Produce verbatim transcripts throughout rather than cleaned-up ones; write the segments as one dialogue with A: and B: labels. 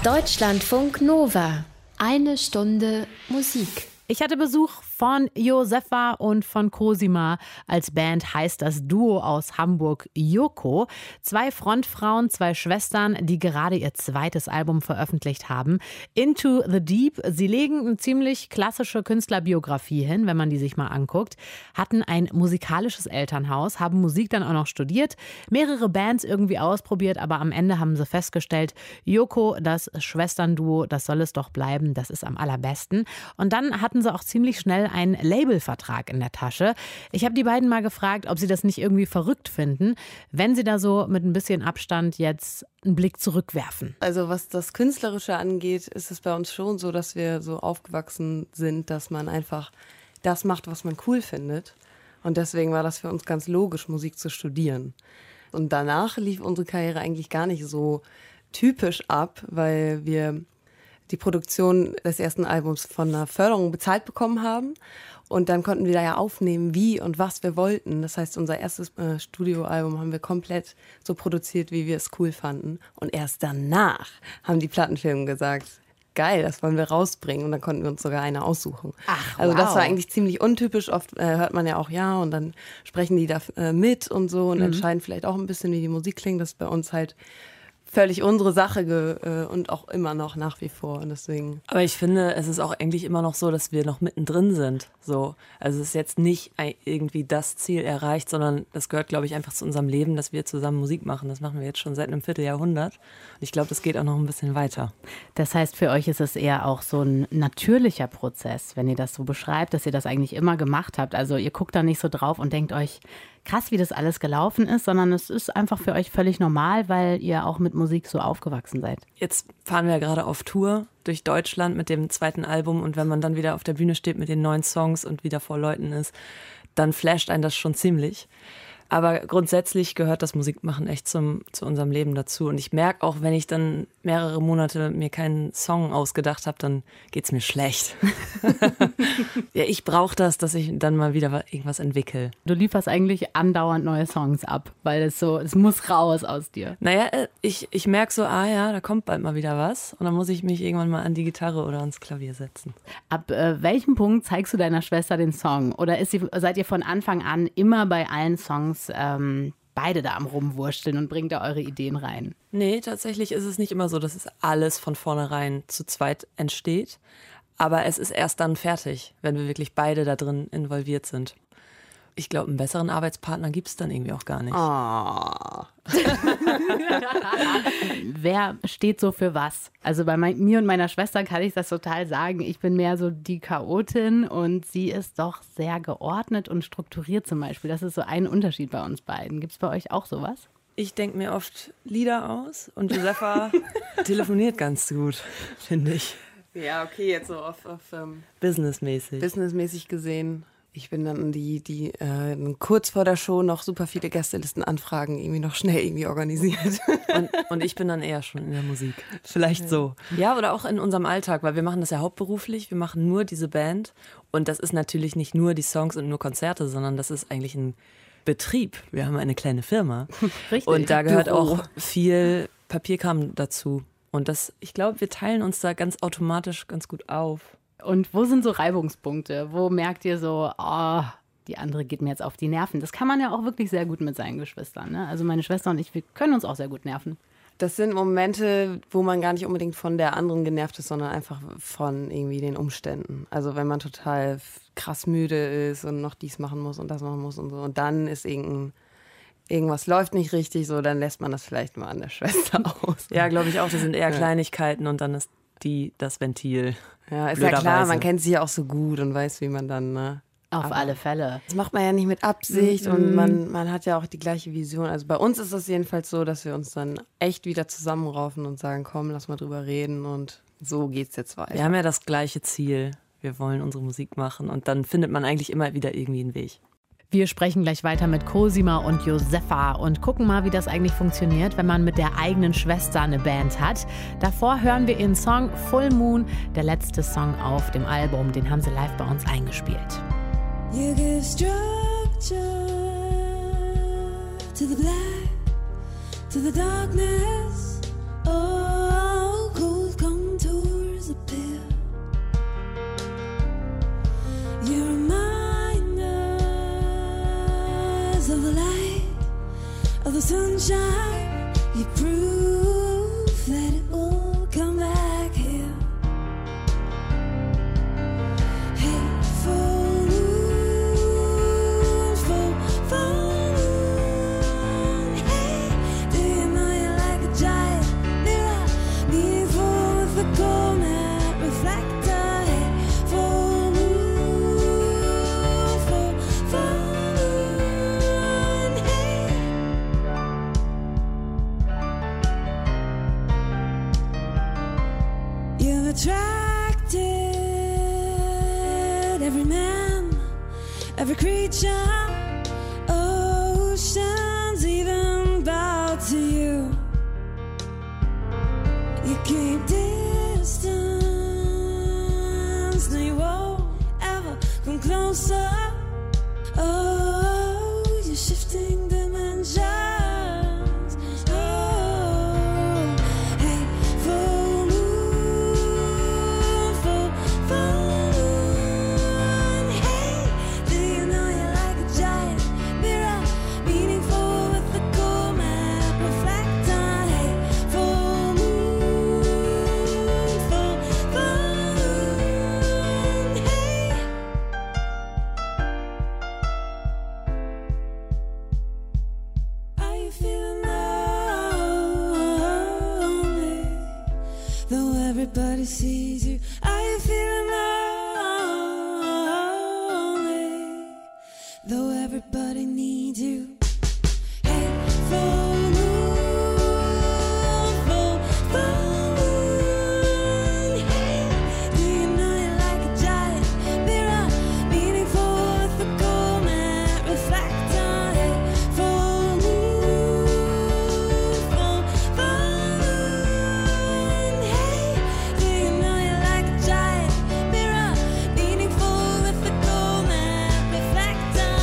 A: Deutschlandfunk Nova. Eine Stunde Musik.
B: Ich hatte Besuch von Josefa und von Cosima. Als Band heißt das Duo aus Hamburg Yoko. Zwei Frontfrauen, zwei Schwestern, die gerade ihr zweites Album veröffentlicht haben. Into the Deep. Sie legen eine ziemlich klassische Künstlerbiografie hin, wenn man die sich mal anguckt. Hatten ein musikalisches Elternhaus, haben Musik dann auch noch studiert, mehrere Bands irgendwie ausprobiert, aber am Ende haben sie festgestellt, Yoko, das Schwesternduo, das soll es doch bleiben, das ist am allerbesten. Und dann hatten sie auch ziemlich schnell einen Labelvertrag in der Tasche. Ich habe die beiden mal gefragt, ob sie das nicht irgendwie verrückt finden, wenn sie da so mit ein bisschen Abstand jetzt einen Blick zurückwerfen.
C: Also was das Künstlerische angeht, ist es bei uns schon so, dass wir so aufgewachsen sind, dass man einfach das macht, was man cool findet. Und deswegen war das für uns ganz logisch, Musik zu studieren. Und danach lief unsere Karriere eigentlich gar nicht so typisch ab, weil wir die Produktion des ersten Albums von einer Förderung bezahlt bekommen haben. Und dann konnten wir da ja aufnehmen, wie und was wir wollten. Das heißt, unser erstes äh, Studioalbum haben wir komplett so produziert, wie wir es cool fanden. Und erst danach haben die Plattenfirmen gesagt, geil, das wollen wir rausbringen. Und dann konnten wir uns sogar eine aussuchen.
B: Ach,
C: also
B: wow.
C: Das war eigentlich ziemlich untypisch. Oft äh, hört man ja auch ja und dann sprechen die da äh, mit und so und mhm. entscheiden vielleicht auch ein bisschen, wie die Musik klingt. Das ist bei uns halt völlig unsere Sache ge- äh, und auch immer noch nach wie vor. Und deswegen.
D: Aber ich finde, es ist auch eigentlich immer noch so, dass wir noch mittendrin sind. So. Also es ist jetzt nicht irgendwie das Ziel erreicht, sondern das gehört, glaube ich, einfach zu unserem Leben, dass wir zusammen Musik machen. Das machen wir jetzt schon seit einem Vierteljahrhundert. Und ich glaube, das geht auch noch ein bisschen weiter.
B: Das heißt, für euch ist es eher auch so ein natürlicher Prozess, wenn ihr das so beschreibt, dass ihr das eigentlich immer gemacht habt. Also ihr guckt da nicht so drauf und denkt euch, krass, wie das alles gelaufen ist, sondern es ist einfach für euch völlig normal, weil ihr auch mit Musik so aufgewachsen seid.
D: Jetzt fahren wir ja gerade auf Tour durch Deutschland mit dem zweiten Album und wenn man dann wieder auf der Bühne steht mit den neuen Songs und wieder vor Leuten ist, dann flasht einen das schon ziemlich. Aber grundsätzlich gehört das Musikmachen echt zum, zu unserem Leben dazu. Und ich merke auch, wenn ich dann mehrere Monate mir keinen Song ausgedacht habe, dann geht's mir schlecht. Ja, ich brauche das, dass ich dann mal wieder irgendwas entwickle.
B: Du lieferst eigentlich andauernd neue Songs ab, weil es so, es muss raus aus dir.
D: Naja, ich, ich merke so, ah ja, da kommt bald mal wieder was. Und dann muss ich mich irgendwann mal an die Gitarre oder ans Klavier setzen.
B: Ab äh, welchem Punkt zeigst du deiner Schwester den Song? Oder ist sie, seid ihr von Anfang an immer bei allen Songs Ähm, beide da am Rumwursteln und bringt da eure Ideen rein?
D: Nee, tatsächlich ist es nicht immer so, dass es alles von vornherein zu zweit entsteht. Aber es ist erst dann fertig, wenn wir wirklich beide da drin involviert sind. Ich glaube, einen besseren Arbeitspartner gibt es dann irgendwie auch gar nicht.
C: Oh.
B: Wer steht so für was? Also bei mein, mir und meiner Schwester kann ich das total sagen. Ich bin mehr so die Chaotin und sie ist doch sehr geordnet und strukturiert zum Beispiel. Das ist so ein Unterschied bei uns beiden. Gibt es bei euch auch sowas?
D: Ich denke mir oft Lieder aus und Josefa telefoniert ganz gut, finde ich.
C: Ja, okay, jetzt so auf, auf ähm,
D: businessmäßig.
C: businessmäßig gesehen. Ich bin dann die, die äh, kurz vor der Show noch super viele Gästelistenanfragen irgendwie noch schnell irgendwie organisiert.
D: Und, und ich bin dann eher schon in der Musik. Vielleicht so. Ja, oder auch in unserem Alltag, weil wir machen das ja hauptberuflich. Wir machen nur diese Band. Und das ist natürlich nicht nur die Songs und nur Konzerte, sondern das ist eigentlich ein Betrieb. Wir haben eine kleine Firma.
B: Richtig.
D: Und da gehört
C: Büro.
D: auch viel Papierkram dazu. Und das, ich glaube, wir teilen uns da ganz automatisch ganz gut auf.
B: Und wo sind so Reibungspunkte? Wo merkt ihr so, oh, die andere geht mir jetzt auf die Nerven? Das kann man ja auch wirklich sehr gut mit seinen Geschwistern. Ne? Also meine Schwester und ich, wir können uns auch sehr gut nerven.
C: Das sind Momente, wo man gar nicht unbedingt von der anderen genervt ist, sondern einfach von irgendwie den Umständen. Also wenn man total krass müde ist und noch dies machen muss und das machen muss und so. Und dann ist irgendein, irgendwas läuft nicht richtig, so dann lässt man das vielleicht mal an der Schwester aus.
D: Ja, glaube ich auch. Das sind eher
C: Ja.
D: Kleinigkeiten und dann ist die das Ventil.
C: Ja, ist ja klar,
D: Blöderweise.
C: man kennt sie ja auch so gut und weiß, wie man dann, ne?
B: Auf
C: Aber
B: alle Fälle.
C: Das macht man ja nicht mit Absicht
B: Mhm.
C: und man, man hat ja auch die gleiche Vision. Also bei uns ist das jedenfalls so, dass wir uns dann echt wieder zusammenraufen und sagen, komm, lass mal drüber reden und so geht's jetzt weiter.
D: Wir haben ja das gleiche Ziel. Wir wollen unsere Musik machen und dann findet man eigentlich immer wieder irgendwie einen Weg.
B: Wir sprechen gleich weiter mit Cosima und Josefa und gucken mal, wie das eigentlich funktioniert, wenn man mit der eigenen Schwester eine Band hat. Davor hören wir ihren Song Full Moon, der letzte Song auf dem Album. Den haben sie live bei uns eingespielt.
E: You give structure to the black, to the darkness. Oh, cold, You've attracted every man, every creature, oceans even bow to you. You keep distance, no you won't ever come closer. Oh, you're shifting dimensions. Oh, hey, full moon, full, full moon. Hey, do you know you're like a giant mirror, meaningful with the cool map reflector? Hey, full moon, full, full moon. Hey. Are you feeling lonely? Though everybody sees you, are you feeling lonely? Though everybody needs you. Hey, full moon, full, full moon. Hey, do you know you're like a giant mirror, meaningful with the cold matte reflector? Hey, full moon, full, full moon. Hey, do you know you're like a giant mirror, meaningful with the cold matte reflector?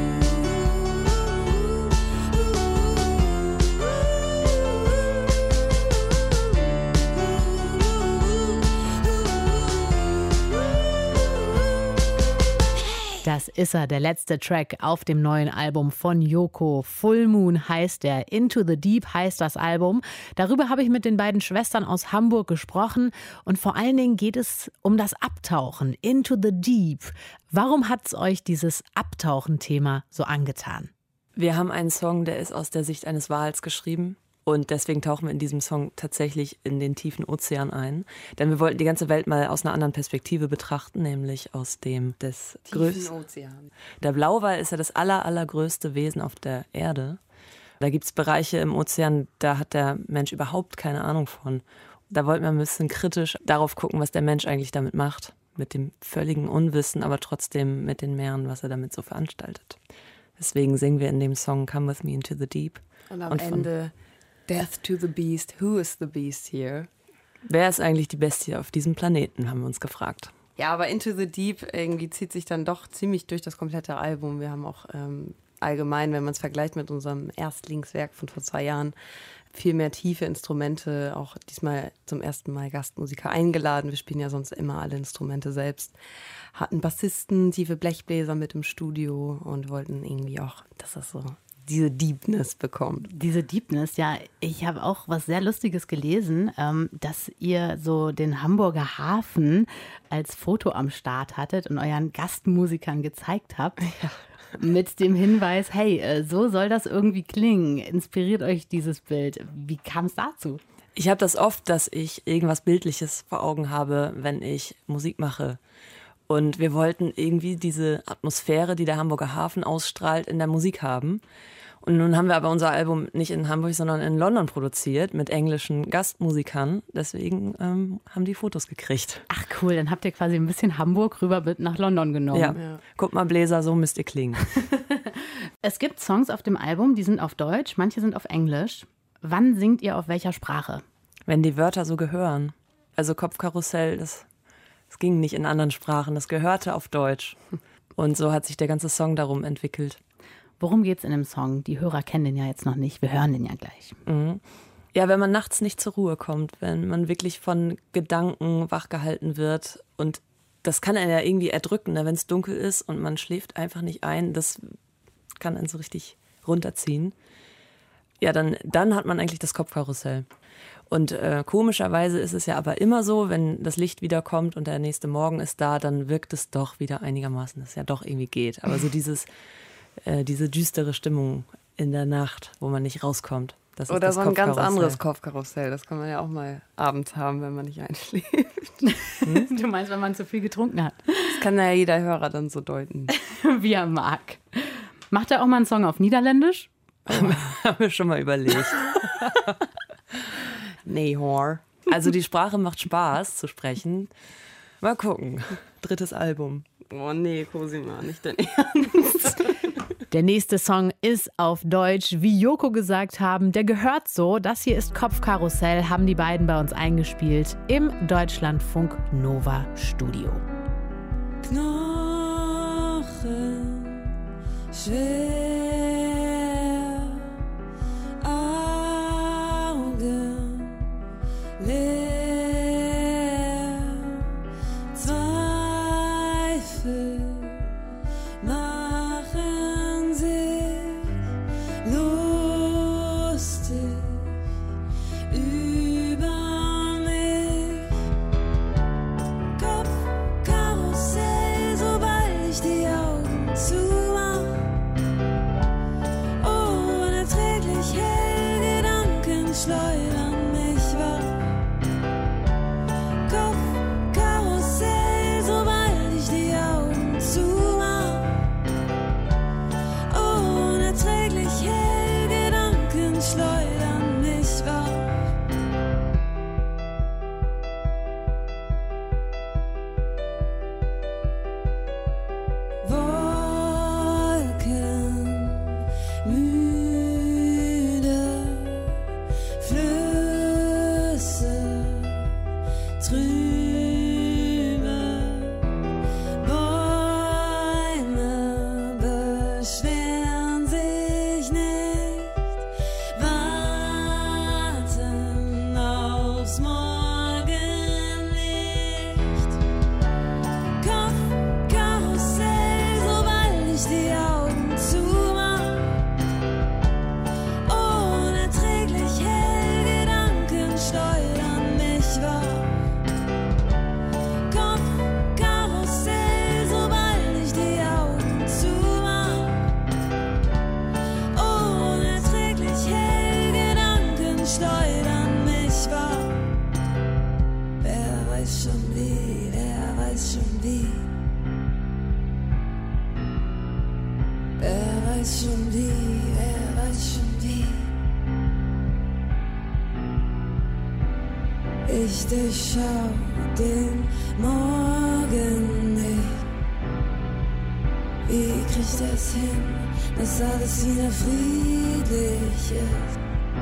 B: Das ist er, der letzte Track auf dem neuen Album von Yoko. Full Moon heißt der, Into the Deep heißt das Album. Darüber habe ich mit den beiden Schwestern aus Hamburg gesprochen und vor allen Dingen geht es um das Abtauchen, Into the Deep. Warum hat es euch dieses Abtauchen-Thema so angetan?
D: Wir haben einen Song, der ist aus der Sicht eines Wals geschrieben. Und deswegen tauchen wir in diesem Song tatsächlich in den tiefen Ozean ein. Denn wir wollten die ganze Welt mal aus einer anderen Perspektive betrachten, nämlich aus dem des größten
C: Ozean.
D: Der Blauwal ist ja das aller, allergrößte Wesen auf der Erde. Da gibt es Bereiche im Ozean, da hat der Mensch überhaupt keine Ahnung von. Da wollten wir ein bisschen kritisch darauf gucken, was der Mensch eigentlich damit macht. Mit dem völligen Unwissen, aber trotzdem mit den Meeren, was er damit so veranstaltet. Deswegen singen wir in dem Song Come With Me Into the Deep.
C: Und am
D: Und von-
C: Ende Death to the Beast. Who is the Beast here?
D: Wer ist eigentlich die Bestie auf diesem Planeten, haben wir uns gefragt.
C: Ja, aber Into the Deep irgendwie zieht sich dann doch ziemlich durch das komplette Album. Wir haben auch ähm, allgemein, wenn man es vergleicht mit unserem Erstlingswerk von vor zwei Jahren, viel mehr tiefe Instrumente, auch diesmal zum ersten Mal Gastmusiker eingeladen. Wir spielen ja sonst immer alle Instrumente selbst. Hatten Bassisten, tiefe Blechbläser mit im Studio und wollten irgendwie auch, dass das so diese Deepness bekommt.
B: Diese Deepness, ja, ich habe auch was sehr Lustiges gelesen, ähm, dass ihr so den Hamburger Hafen als Foto am Start hattet und euren Gastmusikern gezeigt habt. Ja. Mit dem Hinweis, hey, äh, so soll das irgendwie klingen. Inspiriert euch dieses Bild. Wie kam es dazu?
D: Ich habe das oft, dass ich irgendwas Bildliches vor Augen habe, wenn ich Musik mache. Und wir wollten irgendwie diese Atmosphäre, die der Hamburger Hafen ausstrahlt, in der Musik haben. Und nun haben wir aber unser Album nicht in Hamburg, sondern in London produziert mit englischen Gastmusikern. Deswegen ähm, haben die Fotos gekriegt.
B: Ach cool, dann habt ihr quasi ein bisschen Hamburg rüber mit nach London genommen.
D: Ja. ja. Guck mal, Bläser, so müsst ihr klingen.
B: Es gibt Songs auf dem Album, die sind auf Deutsch, manche sind auf Englisch. Wann singt ihr auf welcher Sprache?
D: Wenn die Wörter so gehören. Also Kopfkarussell, das, das ging nicht in anderen Sprachen, das gehörte auf Deutsch. Und so hat sich der ganze Song darum entwickelt.
B: Worum geht's in dem Song? Die Hörer kennen den ja jetzt noch nicht, wir hören den ja gleich.
D: Mhm. Ja, wenn man nachts nicht zur Ruhe kommt, wenn man wirklich von Gedanken wachgehalten wird und das kann einen ja irgendwie erdrücken, wenn es dunkel ist und man schläft einfach nicht ein, das kann einen so richtig runterziehen. Ja, dann, dann hat man eigentlich das Kopfkarussell. Und äh, komischerweise ist es ja aber immer so, wenn das Licht wieder kommt und der nächste Morgen ist da, dann wirkt es doch wieder einigermaßen, dass es ja doch irgendwie geht. Aber so dieses, äh, diese düstere Stimmung in der Nacht, wo man nicht rauskommt. Das ist
C: Oder
D: das
C: so ein ganz
D: Kopfkarussell.
C: anderes Kopfkarussell. Das kann man ja auch mal abends haben, wenn man nicht einschläft.
B: Hm? Du meinst, wenn man zu viel getrunken hat?
C: Das kann ja jeder Hörer dann so deuten.
B: Wie er mag. Macht er auch mal einen Song auf Niederländisch?
D: Haben wir schon mal überlegt.
C: Nee, Hor.
D: Also die Sprache macht Spaß zu sprechen. Mal gucken. Drittes Album.
C: Oh nee, Cosima, nicht dein Ernst.
B: Der nächste Song ist auf Deutsch, wie Yoko gesagt haben, der gehört so. Das hier ist Kopfkarussell, haben die beiden bei uns eingespielt im Deutschlandfunk Nova Studio.
E: Knochen schwer, Augen leer, Zweifel machen sich lustig über mich. Kopfkarussell, sobald ich die Augen zumach. Unerträglich hell, Gedanken schleudern mich wach. Kopfkarussell, sobald ich die Augen zumach. Unerträglich hell, Gedanken schleudern mich wach. Wolken, müde Flüsse, trübe Bäume beschweren sich nicht, warten aufs Morgenlicht. Kopfkarussell, sobald ich die Augen zumach. Unerträglich hell, Gedanken schleudern mich wach. Kopfkarussell, sobald ich die Augen zumach. Unerträglich hell, Gedanken schleudern mich wach. Wer weiß schon wie, wer weiß schon wie. Wer weiß schon wie, wer weiß schon wie. Ich durchschau den Morgen nicht. Wie krieg ich das hin, dass alles wieder friedlich ist?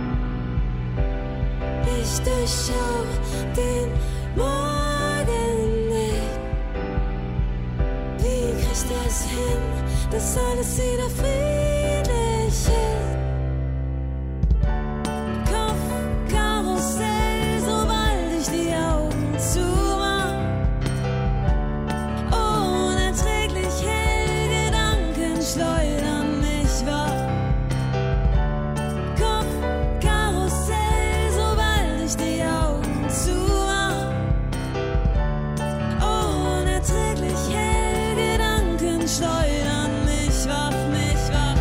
E: Ich durchschau den Morgen nicht. Wie krieg ich das hin, dass alles wieder friedlich ist? Kopfkarussell, sobald ich die Augen zumach. Unerträglich hell, Gedanken schleudern mich wach. Kopfkarussell, sobald ich die Augen zumach. Unerträglich hell, Gedanken schleudern mich wach, mich wach.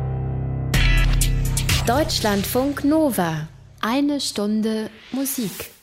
A: Deutschlandfunk Nova. Eine Stunde Musik.